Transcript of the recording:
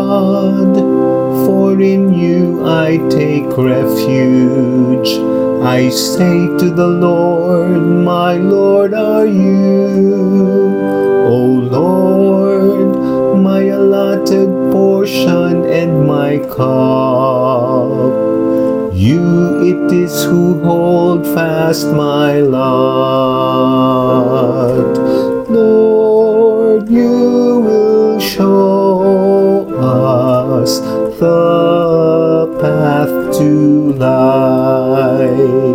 God, for in you I take refuge. I say to the Lord, my Lord are you. O Lord, my allotted portion and my cup. You it is who hold fast my lot. Lord, you will show us the path to life.